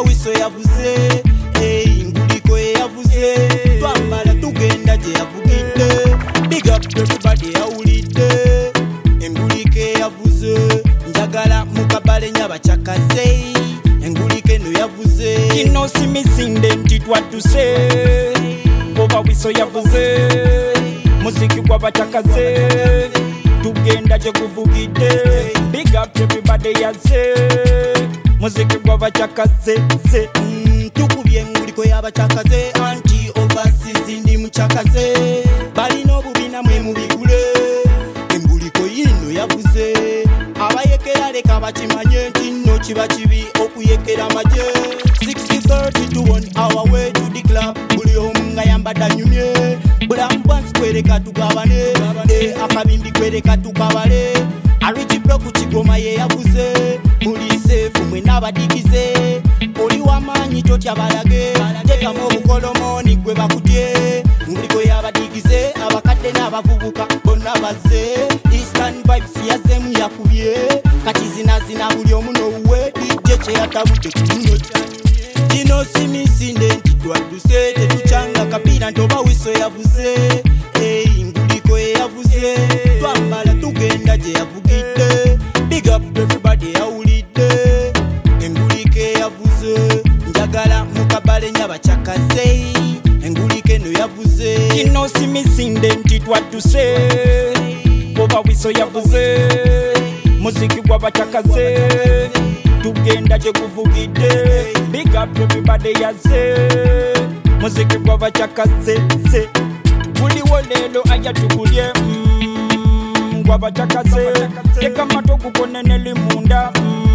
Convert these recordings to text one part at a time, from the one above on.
wiso yavuze Nguliko yavuze Twambala tugenda je yavugide Big up everybody awulide Engulike yavuze Njagala mukabale nyabachakaze Engulike no yavuze Kino simisinde ntitwa tuse Boba wiso yavuze Muziki gw'abachakaze Tugenda je kuvugide Big up everybody yaze Muziki gw'abachakaze Tukubye nguliko y'abachakaze Anti overseas ndi muchakaze Balina obubina mwe mubigule Enguliko yino yavuze Abayekera leka bakimanye nti nno kiba kibi okuyekera maje 60-30 to 1 hour way to the club Buli omu nga yambadde anyumye Bulambwansi kwereka tugabane Akabimbi kwereka tukabale Arichipro ku kigoma ye yavuze Muli safe mwe n'abadigize Oli w'amaanyi totya balage Tekamu obukolomoni gwe bakutye Nguliko y'abadigize abakadde n'abavubuka bonna bazze Eastern vibes yazemu yakubye Kati zinazina buli omu n'owuwe DJ kye yatabudde ku luno kyanyumye Kino si misinde nti twadduse tetukyanga kapira ntoba wiso yavuze Nguliko yavuze Twambala tugenda gye yavugidde Big up everybody awulidde Engulike yavuze Njagala mukabale nyabachakaze Engulike no yavuze Kino simisinde ntitwa tuse Boba wiso yavuze Muziki gw'abachakaze Tugenda je kuvugide Big up everybody yaze Muziki gw'abachakaze Buliwo lelo ayatugulye Gw'abachakaze Teka mato kukonene limunda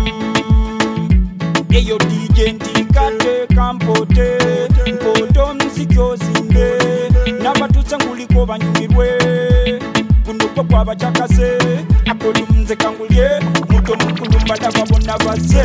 Eyo DJ ntikate kampote Mpoto mziki osimbe Nabatutse nguliko banyumirwe Kunduko kw'abachakaze Akoli mze kangulye Muto mukulumba dababona base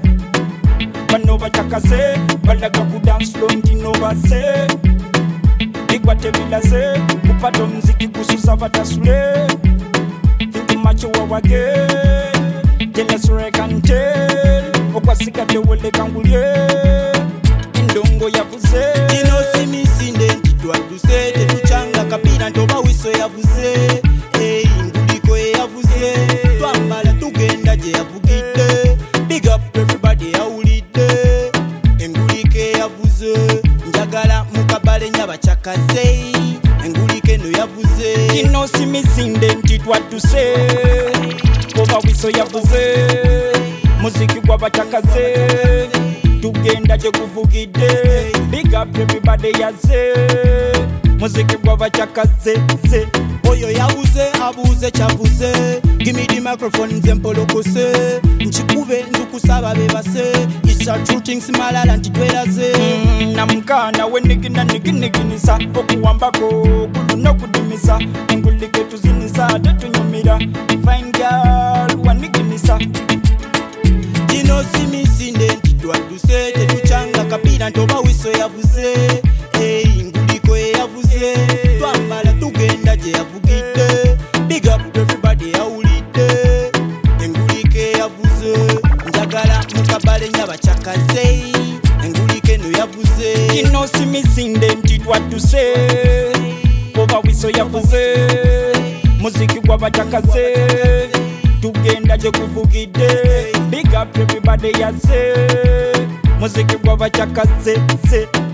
Bano bachakaze Balaga ku dance floor ndino base Bigwate bilase Kupato mziki kususa batasule Think macho wawage Telesure kantel Okwasika tewele kangulye Indongo yavuze Kino simisinde ntitwadduse tetukyanga kapira ntoba wiso yavuze Nguliko yavuze Twambala tugenda gye yavugidde Big up everybody awulidde Engulike yavuze Njagala mukabale nyabachakaze Engulike no yavuze Kino simisinde ntitwadduse Boba wiso yavuze Muziki gw'abachakaze Tugenda je kuvugide Big up everybody yaze Muziki gw'abachakaze Oyo yavuze abuze kyavuze Give me the microphone nze mpolokose Nchikube nzukusaba bebase It's a true thing simalala ntitweraze Namukana we niginisa Okuwambako kuluno kudimisa Engulike tuzinisa tetunyumira Fine girl waniginisa Kino simisinde ntitwadduse tetukyanga kapira ntoba wiso yavuze Nguliko yavuze Twambala tugenda gye yavugidde Big up everybody awulidde Engulike yavuze Njagala mukabale nyabachakaze Engulike no yavuze Kino simisinde ntitwadduse Boba wiso yavuze Muziki gw'abachakaze Tugenda je kuvugide Big up everybody yaze Muziki gw'abachakaze